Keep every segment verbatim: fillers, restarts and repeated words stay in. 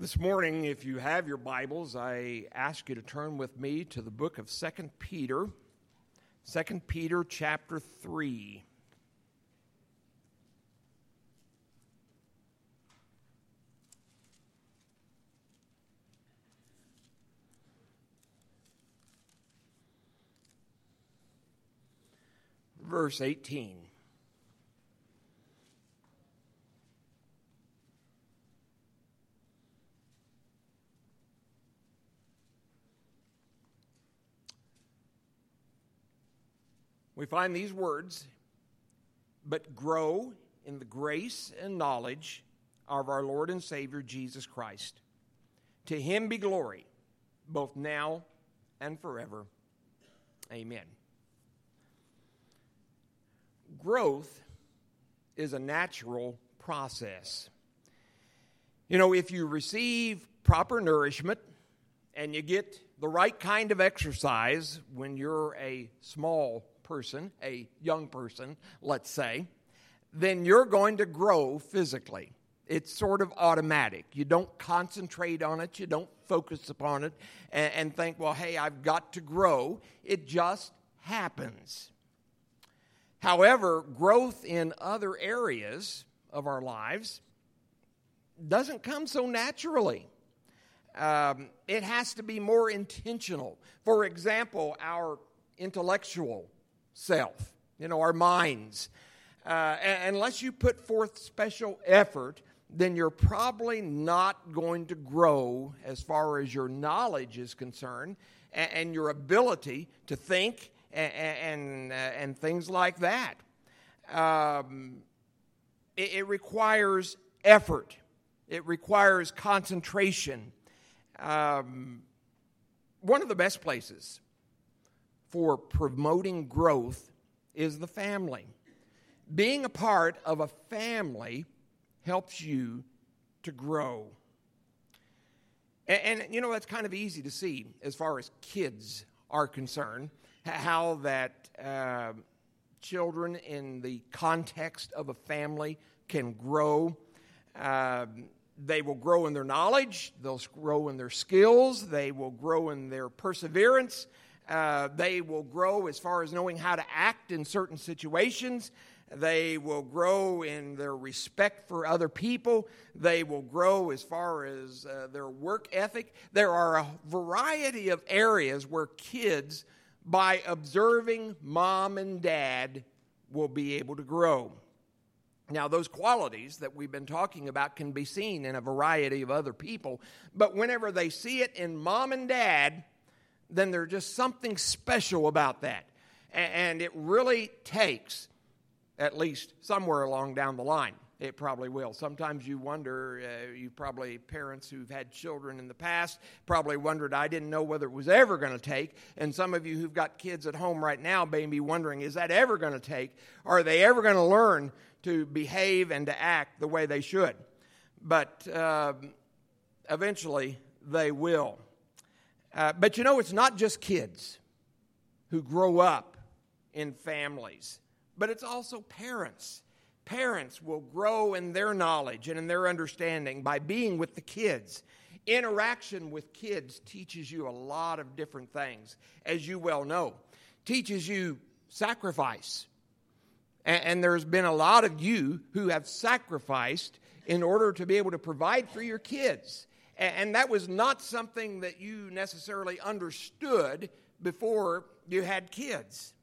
This morning, if you have your Bibles, I ask you to turn with me to the book of Second Peter, Second Peter chapter three. Verse eighteen. We find these words, but grow in the grace and knowledge of our Lord and Savior Jesus Christ. To him be glory, both now and forever. Amen. Growth is a natural process. You know, if you receive proper nourishment and you get the right kind of exercise when you're a small person, a young person, let's say, then you're going to grow physically. It's sort of automatic. You don't concentrate on it. You don't focus upon it and, and think, well, hey, I've got to grow. It just happens. However, growth in other areas of our lives doesn't come so naturally. Um, it has to be more intentional. For example, our intellectual self, you know, our minds. Uh, unless you put forth special effort, then you're probably not going to grow as far as your knowledge is concerned and, and your ability to think and and, uh, and things like that. Um, it, it requires effort. It requires concentration. Um, one of the best places for promoting growth is the family. Being a part of a family helps you to grow. And, and you know, that's kind of easy to see as far as kids are concerned, how that uh, children in the context of a family can grow. Uh, they will grow in their knowledge, they'll grow in their skills, they will grow in their perseverance. Uh, they will grow as far as knowing how to act in certain situations. They will grow in their respect for other people. They will grow as far as uh, their work ethic. There are a variety of areas where kids, by observing mom and dad, will be able to grow. Now, those qualities that we've been talking about can be seen in a variety of other people, but whenever they see it in mom and dad, then there's just something special about that. And it really takes, at least somewhere along down the line, it probably will. Sometimes you wonder, uh, you probably, parents who've had children in the past, probably wondered, I didn't know whether it was ever going to take. And some of you who've got kids at home right now may be wondering, is that ever going to take? Are they ever going to learn to behave and to act the way they should? But uh, eventually they will. Uh, but you know, it's not just kids who grow up in families, but it's also parents. Parents will grow in their knowledge and in their understanding by being with the kids. Interaction with kids teaches you a lot of different things, as you well know. Teaches you sacrifice. And, and there's been a lot of you who have sacrificed in order to be able to provide for your kids. And that was not something that you necessarily understood before you had kids.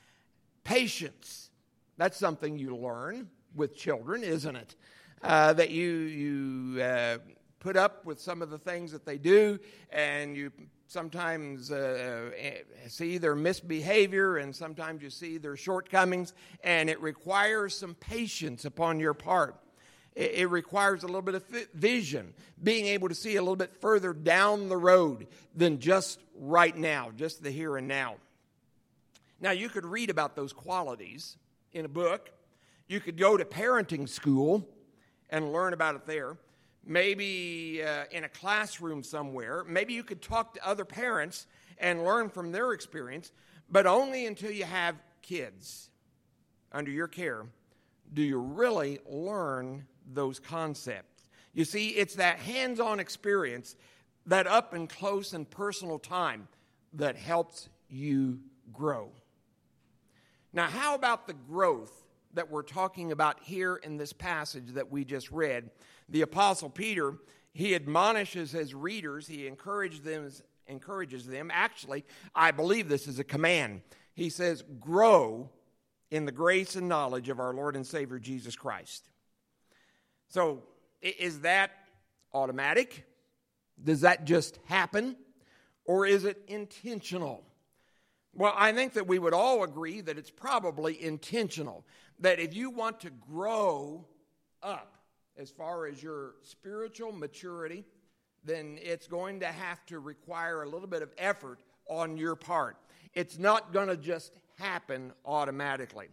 Patience. That's something you learn with children, isn't it? Uh, that you you uh, put up with some of the things that they do, and you sometimes uh, see their misbehavior, and sometimes you see their shortcomings, and it requires some patience upon your part. It requires a little bit of vision, being able to see a little bit further down the road than just right now, just the here and now. Now, you could read about those qualities in a book. You could go to parenting school and learn about it there. Maybe uh, in a classroom somewhere. Maybe you could talk to other parents and learn from their experience, but only until you have kids under your care do you really learn those concepts. You see, it's that hands-on experience, that up and close and personal time that helps you grow. Now, how about the growth that we're talking about here in this passage that we just read? The Apostle Peter, he admonishes his readers, he encourages them, encourages them. Actually, I believe this is a command. He says, grow in the grace and knowledge of our Lord and Savior Jesus Christ. So, is that automatic? Does that just happen? Or is it intentional? Well, I think that we would all agree that it's probably intentional. That if you want to grow up as far as your spiritual maturity, then it's going to have to require a little bit of effort on your part. It's not going to just happen automatically.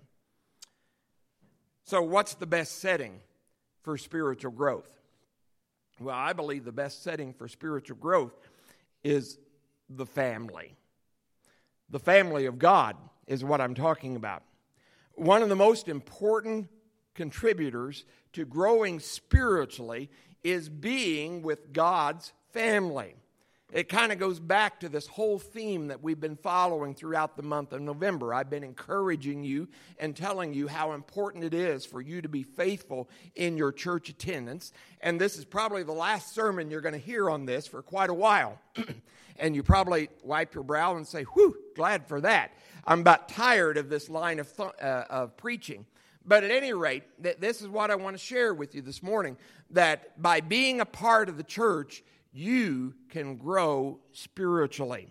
So what's the best setting for spiritual growth? Well, I believe the best setting for spiritual growth is the family. The family of God is what I'm talking about. One of the most important contributors to growing spiritually is being with God's family. It kind of goes back to this whole theme that we've been following throughout the month of November. I've been encouraging you and telling you how important it is for you to be faithful in your church attendance. And this is probably the last sermon you're going to hear on this for quite a while. And you probably wipe your brow and say, whew, glad for that. I'm about tired of this line of, th- uh, of preaching. But at any rate, th- this is what I want to share with you this morning, that by being a part of the church, you can grow spiritually.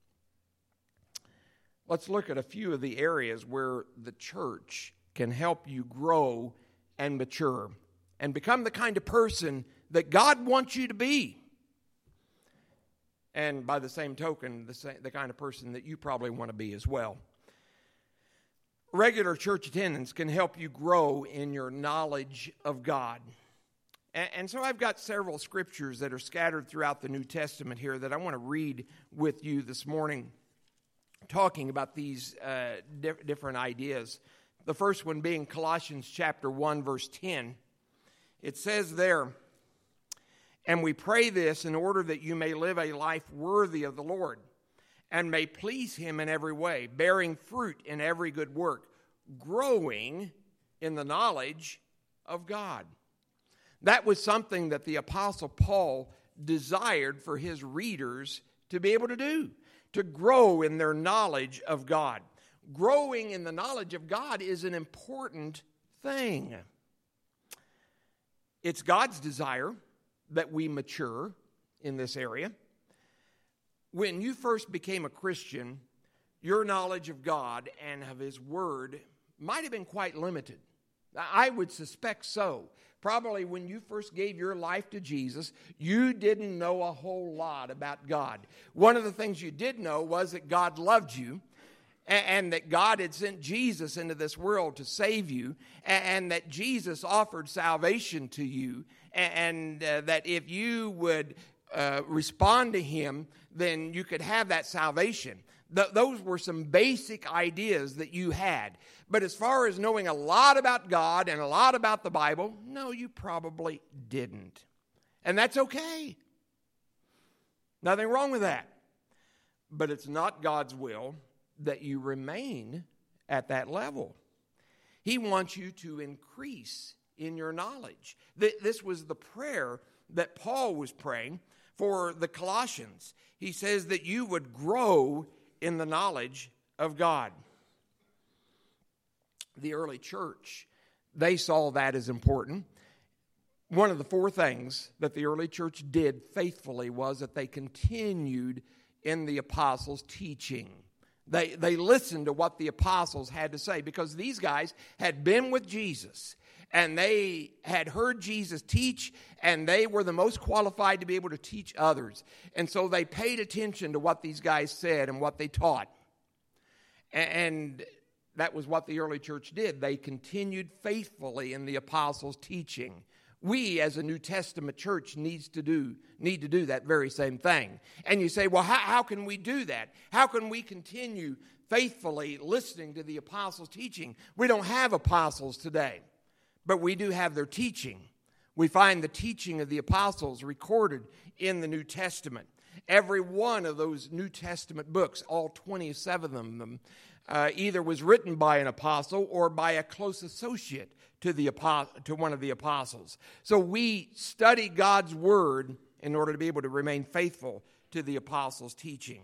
Let's look at a few of the areas where the church can help you grow and mature and become the kind of person that God wants you to be. And by the same token, the, same, the kind of person that you probably want to be as well. Regular church attendance can help you grow in your knowledge of God. And, and so I've got several scriptures that are scattered throughout the New Testament here that I want to read with you this morning, talking about these uh, di- different ideas. The first one being Colossians chapter one, verse ten. It says there, and we pray this in order that you may live a life worthy of the Lord and may please Him in every way, bearing fruit in every good work, growing in the knowledge of God. That was something that the Apostle Paul desired for his readers to be able to do, to grow in their knowledge of God. Growing in the knowledge of God is an important thing. It's God's desire that we mature in this area. When you first became a Christian, your knowledge of God and of His Word might have been quite limited. I would suspect so. Probably when you first gave your life to Jesus, you didn't know a whole lot about God. One of the things you did know was that God loved you, and that God had sent Jesus into this world to save you, and that Jesus offered salvation to you, and uh, that if you would uh, respond to Him, then you could have that salvation. Th- those were some basic ideas that you had. But as far as knowing a lot about God and a lot about the Bible, no, you probably didn't. And that's okay. Nothing wrong with that. But it's not God's will that you remain at that level. He wants you to increase in your knowledge. This was the prayer that Paul was praying for the Colossians. He says that you would grow in the knowledge of God. The early church, they saw that as important. One of the four things that the early church did faithfully was that they continued in the apostles' teaching. They, they listened to what the apostles had to say, because these guys had been with Jesus and they had heard Jesus teach, and they were the most qualified to be able to teach others. And so they paid attention to what these guys said and what they taught. And that was what the early church did. They continued faithfully in the apostles' teaching. We, as a New Testament church, needs to do need to do that very same thing. And you say, well, how, how can we do that? How can we continue faithfully listening to the apostles' teaching? We don't have apostles today, but we do have their teaching. We find the teaching of the apostles recorded in the New Testament. Every one of those New Testament books, all twenty-seven of them, uh, either was written by an apostle or by a close associate to the to one of the apostles. So we study God's word in order to be able to remain faithful to the apostles' teaching.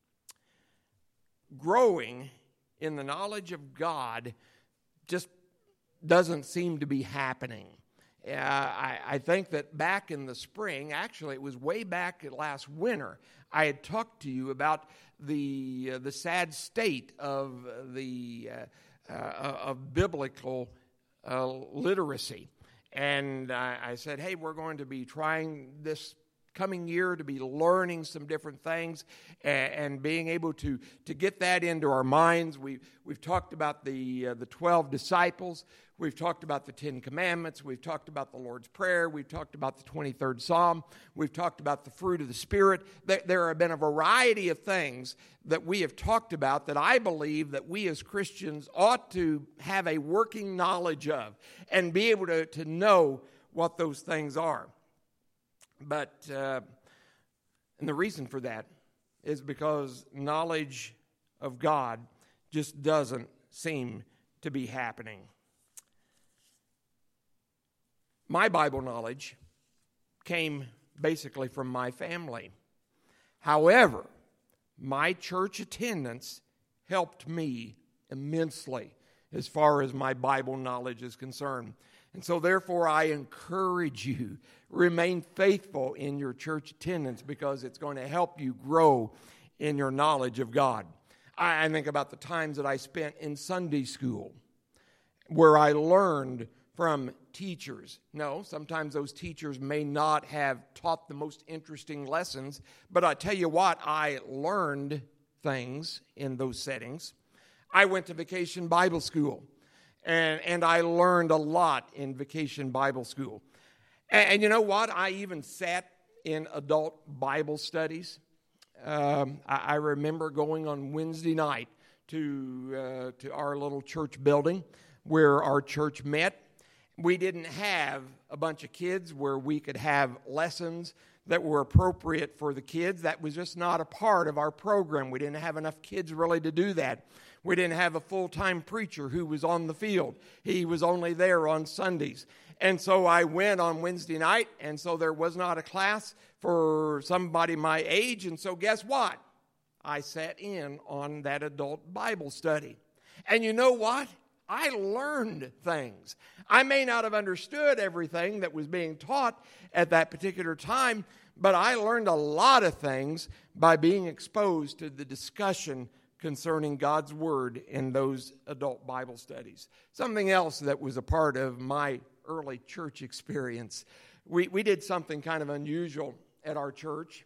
Growing in the knowledge of God just doesn't seem to be happening. Uh, I, I think that back in the spring, actually it was way back last winter, I had talked to you about the uh, the sad state of the uh, uh, of biblical uh, literacy, and I, I said, hey, we're going to be trying this coming year to be learning some different things and, and being able to to get that into our minds. We we've talked about the uh, the twelve disciples. We've talked about the Ten Commandments. We've talked about the Lord's Prayer. We've talked about the twenty-third Psalm. We've talked about the fruit of the Spirit. There, there have been a variety of things that we have talked about that I believe that we as Christians ought to have a working knowledge of and be able to, to know what those things are. But, uh, and the reason for that is because knowledge of God just doesn't seem to be happening. My Bible knowledge came basically from my family. However, my church attendance helped me immensely as far as my Bible knowledge is concerned. And so therefore I encourage you, remain faithful in your church attendance because it's going to help you grow in your knowledge of God. I think about the times that I spent in Sunday school where I learned from teachers. No, sometimes those teachers may not have taught the most interesting lessons, but I tell you what, I learned things in those settings. I went to Vacation Bible School, and, and I learned a lot in Vacation Bible School. And, and you know what? I even sat in adult Bible studies. Um, I, I remember going on Wednesday night to uh, to our little church building where our church met. We didn't have a bunch of kids where we could have lessons that were appropriate for the kids. That was just not a part of our program. We didn't have enough kids really to do that. We didn't have a full-time preacher who was on the field. He was only there on Sundays. And so I went on Wednesday night, and so there was not a class for somebody my age. And so guess what? I sat in on that adult Bible study. And you know what? I learned things. I may not have understood everything that was being taught at that particular time, but I learned a lot of things by being exposed to the discussion concerning God's Word in those adult Bible studies. Something else that was a part of my early church experience. We, we did something kind of unusual at our church,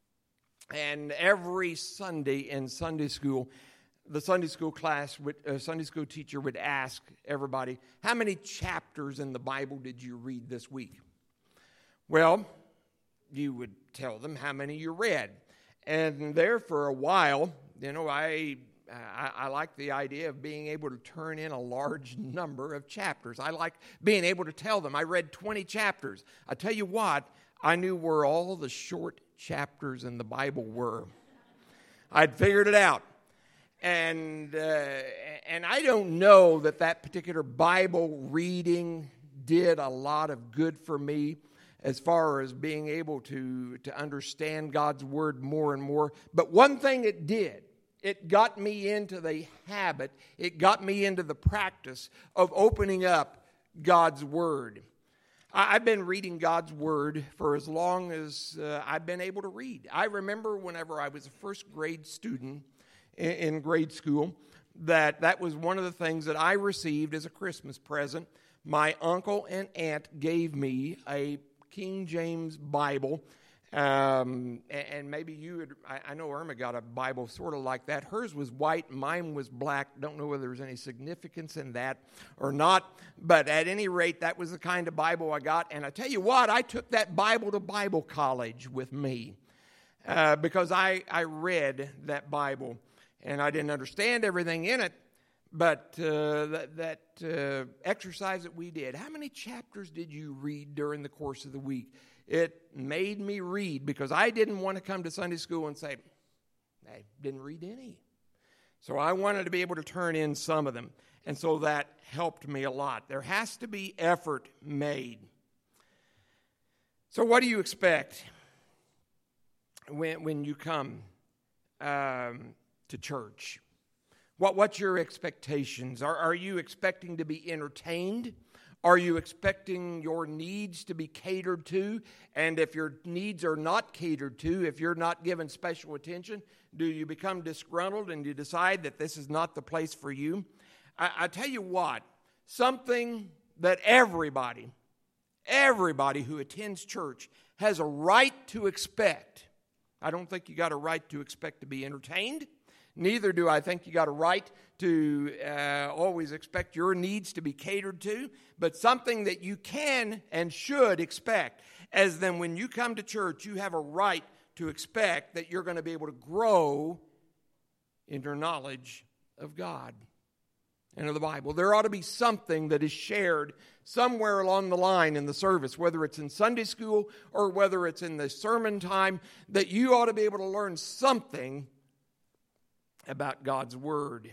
and every Sunday in Sunday school, the Sunday school class, would, uh, Sunday school teacher would ask everybody, how many chapters in the Bible did you read this week? Well, you would tell them how many you read. And there for a while, you know, I, I, I like the idea of being able to turn in a large number of chapters. I like being able to tell them I read twenty chapters. I tell you what, I knew where all the short chapters in the Bible were. I'd figured it out. And uh, and I don't know that that particular Bible reading did a lot of good for me as far as being able to, to understand God's Word more and more. But one thing it did, it got me into the habit, it got me into the practice of opening up God's Word. I, I've been reading God's Word for as long as uh, I've been able to read. I remember whenever I was a first grade student in grade school, that that was one of the things that I received as a Christmas present. My uncle and aunt gave me a King James Bible, um, and maybe you would, I, I know Irma got a Bible sort of like that. Hers was white, mine was black. Don't know whether there's any significance in that or not, but at any rate, that was the kind of Bible I got. And I tell you what, I took that Bible to Bible college with me uh, because I, I read that Bible. And I didn't understand everything in it, But uh, that, that uh, exercise that we did, how many chapters did you read during the course of the week? It made me read because I didn't want to come to Sunday school and say, I didn't read any. So I wanted to be able to turn in some of them. And so that helped me a lot. There has to be effort made. So what do you expect when, when you come um, to church? What, what's your expectations? Are, are you expecting to be entertained? Are you expecting your needs to be catered to? And if your needs are not catered to, if you're not given special attention, do you become disgruntled and you decide that this is not the place for you? I, I tell you what, something that everybody, everybody who attends church has a right to expect. I don't think you got a right to expect to be entertained. Neither do I think you got a right to uh, always expect your needs to be catered to, but something that you can and should expect, as then when you come to church, you have a right to expect that you're going to be able to grow in your knowledge of God and of the Bible. There ought to be something that is shared somewhere along the line in the service, whether it's in Sunday school or whether it's in the sermon time, that you ought to be able to learn something about God's Word.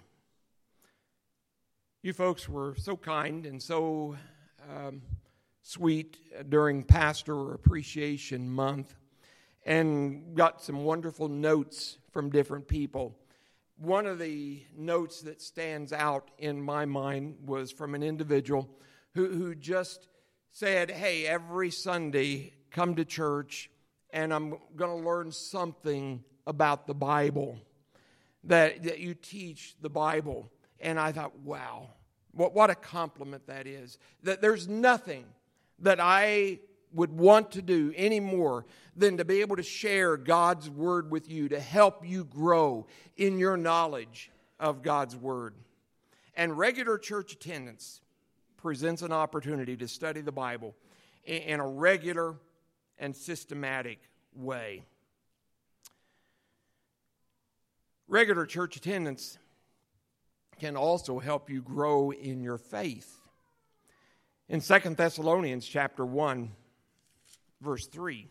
You folks were so kind and so um, sweet during Pastor Appreciation Month and got some wonderful notes from different people. One of the notes that stands out in my mind was from an individual who, who just said, hey, every Sunday come to church and I'm going to learn something about the Bible. That, that you teach the Bible. And I thought, wow, what, what a compliment that is. That there's nothing that I would want to do any more than to be able to share God's Word with you, to help you grow in your knowledge of God's Word. And regular church attendance presents an opportunity to study the Bible in, in a regular and systematic way. Regular church attendance can also help you grow in your faith. In Second Thessalonians chapter one, verse three,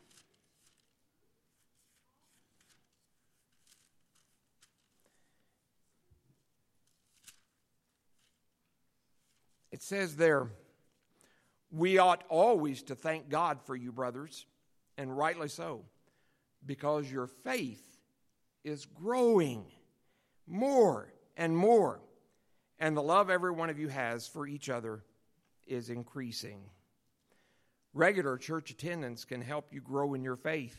it says there, we ought always to thank God for you, brothers, and rightly so, because your faith is growing more and more, and the love every one of you has for each other is increasing. Regular church attendance can help you grow in your faith.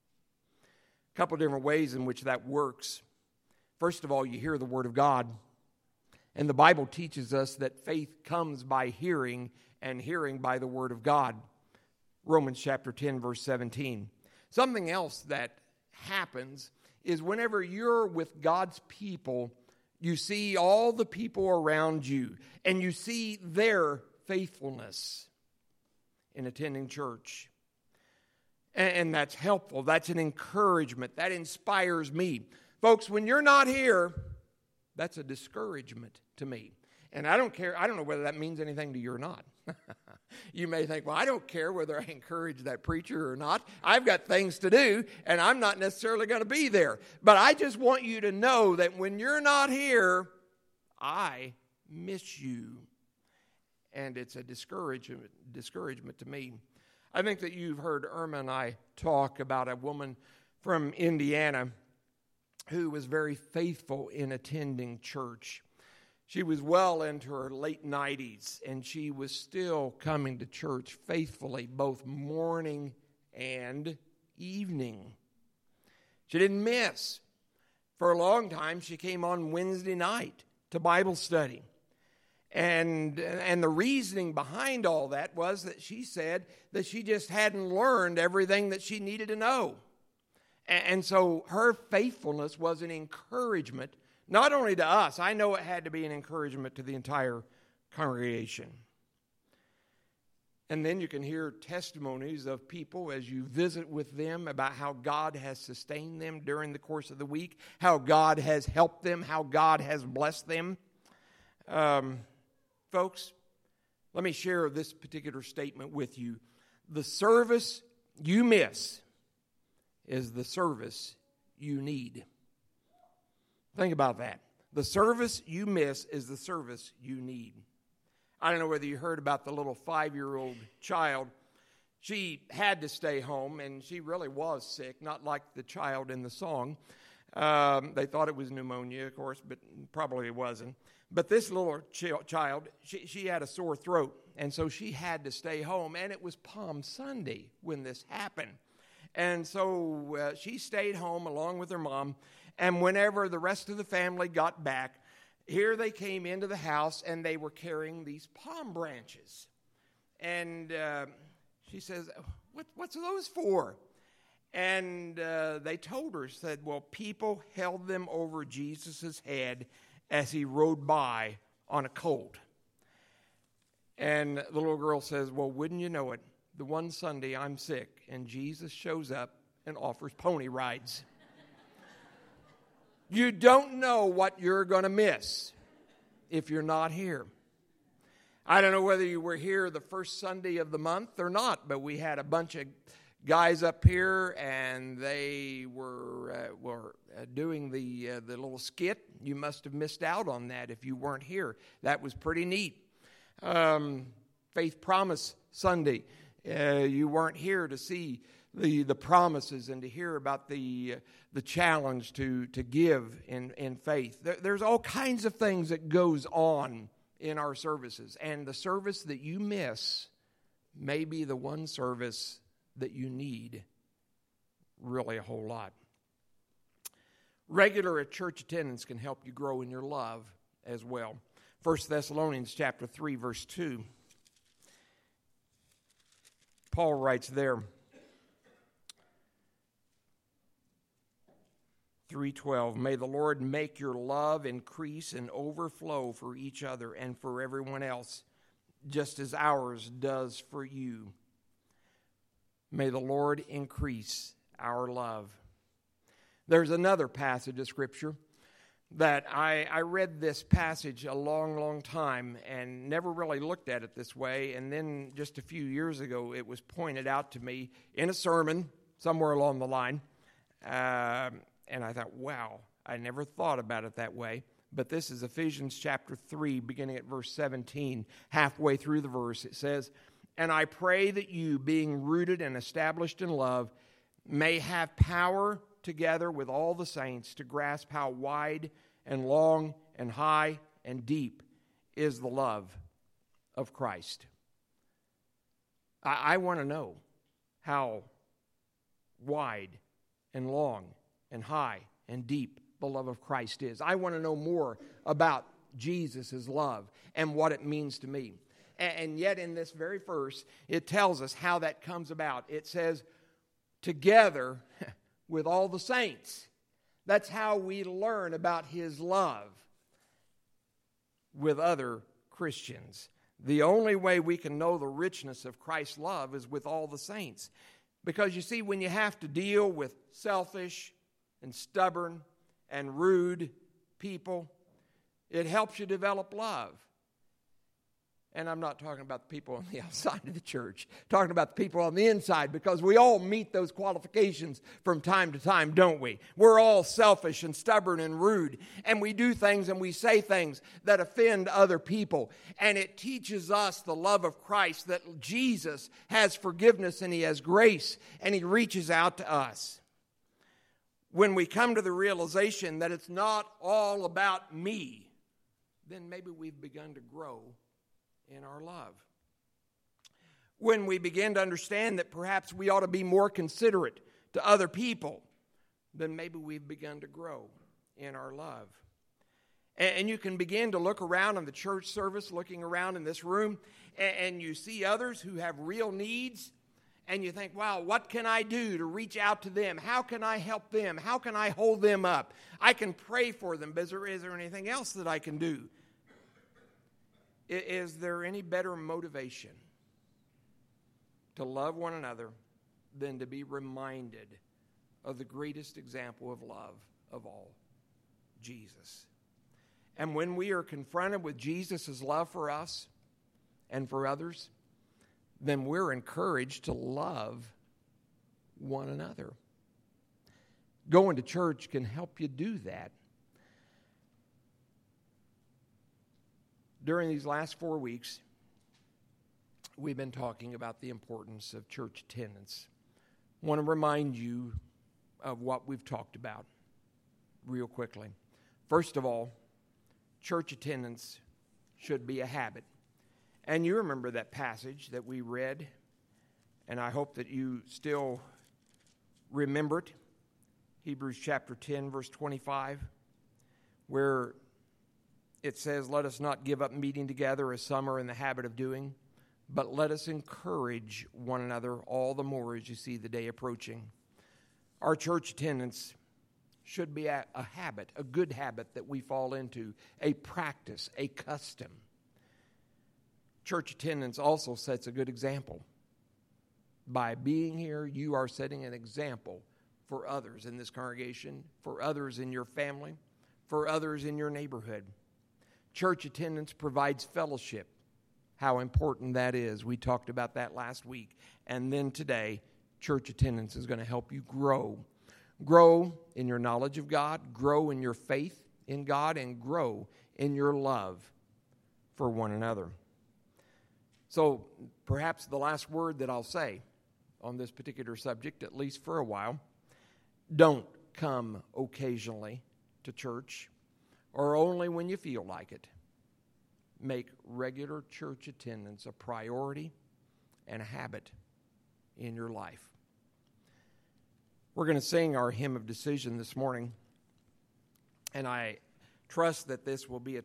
A couple of different ways in which that works. First of all, you hear the Word of God, and the Bible teaches us that faith comes by hearing, and hearing by the Word of God. Romans chapter ten, verse seventeen. Something else that happens is whenever you're with God's people, you see all the people around you, and you see their faithfulness in attending church. And, and that's helpful. That's an encouragement. That inspires me. Folks, when you're not here, that's a discouragement to me. And I don't care, I don't know whether that means anything to you or not. You may think, well, I don't care whether I encourage that preacher or not. I've got things to do, and I'm not necessarily going to be there. But I just want you to know that when you're not here, I miss you. And it's a discouragement, discouragement to me. I think that you've heard Irma and I talk about a woman from Indiana who was very faithful in attending church. She was well into her late nineties, and she was still coming to church faithfully, both morning and evening. She didn't miss. For a long time, she came on Wednesday night to Bible study. And, and the reasoning behind all that was that she said that she just hadn't learned everything that she needed to know. And, and so her faithfulness was an encouragement, not only to us, I know it had to be an encouragement to the entire congregation. And then you can hear testimonies of people as you visit with them about how God has sustained them during the course of the week, how God has helped them, how God has blessed them. Um, folks, let me share this particular statement with you. The service you miss is the service you need. Think about that. The service you miss is the service you need. I don't know whether you heard about the little five-year-old child. She had to stay home, and she really was sick, not like the child in the song. Um, they thought it was pneumonia, of course, but probably it wasn't. But this little ch- child, she, she had a sore throat, and so she had to stay home. And it was Palm Sunday when this happened. And so uh, she stayed home along with her mom. And whenever the rest of the family got back, here they came into the house, and they were carrying these palm branches. And uh, she says, what, what's those for? And uh, they told her, said, well, people held them over Jesus' head as he rode by on a colt. And the little girl says, well, wouldn't you know it, the one Sunday I'm sick, and Jesus shows up and offers pony rides. You don't know what you're going to miss if you're not here. I don't know whether you were here the first Sunday of the month or not, but we had a bunch of guys up here, and they were uh, were uh, doing the uh, the little skit. You must have missed out on that if you weren't here. That was pretty neat. Um, Faith Promise Sunday. Uh, you weren't here to see the the promises and to hear about the uh, the challenge to to give in in faith. There, there's all kinds of things that goes on in our services, and the service that you miss may be the one service that you need really a whole lot. Regular church attendance can help you grow in your love as well. First Thessalonians chapter three, verse two. Paul writes there, three twelve, may the Lord make your love increase and overflow for each other and for everyone else, just as ours does for you. May the Lord increase our love. There's another passage of Scripture that I, I read this passage a long, long time and never really looked at it this way. And then just a few years ago, it was pointed out to me in a sermon somewhere along the line. Uh, and I thought, wow, I never thought about it that way. But this is Ephesians chapter three, beginning at verse seventeen. Halfway through the verse, it says, and I pray that you, being rooted and established in love, may have power together with all the saints to grasp how wide and long and high and deep is the love of Christ. I, I want to know how wide and long and high and deep the love of Christ is. I want to know more about Jesus' love and what it means to me. And yet in this very verse, it tells us how that comes about. It says, together with all the saints. That's how we learn about his love with other Christians. The only way we can know the richness of Christ's love is with all the saints. Because you see, when you have to deal with selfish and stubborn and rude people, it helps you develop love. And I'm not talking about the people on the outside of the church. I'm talking about the people on the inside, because we all meet those qualifications from time to time, don't we? We're all selfish and stubborn and rude, and we do things and we say things that offend other people. And it teaches us the love of Christ, that Jesus has forgiveness and he has grace, and he reaches out to us. When we come to the realization that it's not all about me, then maybe we've begun to grow in our love. When we begin to understand that perhaps we ought to be more considerate to other people, then maybe we've begun to grow in our love. And you can begin to look around in the church service, looking around in this room, and you see others who have real needs, and you think, wow, what can I do to reach out to them? How can I help them? How can I hold them up? I can pray for them, but is there, is there anything else that I can do? Is there any better motivation to love one another than to be reminded of the greatest example of love of all, Jesus? And when we are confronted with Jesus' love for us and for others, then we're encouraged to love one another. Going to church can help you do that. During these last four weeks, we've been talking about the importance of church attendance. I want to remind you of what we've talked about real quickly. First of all, church attendance should be a habit. And you remember that passage that we read, and I hope that you still remember it. Hebrews chapter ten, verse twenty-five, where it says, "Let us not give up meeting together as some are in the habit of doing, but let us encourage one another all the more as you see the day approaching." Our church attendance should be a, a habit, a good habit that we fall into, a practice, a custom. Church attendance also sets a good example. By being here, you are setting an example for others in this congregation, for others in your family, for others in your neighborhood. Church attendance provides fellowship. How important that is. We talked about that last week. And then today, church attendance is going to help you grow. Grow in your knowledge of God, grow in your faith in God, and grow in your love for one another. So perhaps the last word that I'll say on this particular subject, at least for a while, don't come occasionally to church or only when you feel like it. Make regular church attendance a priority and a habit in your life. We're going to sing our hymn of decision this morning, and I trust that this will be a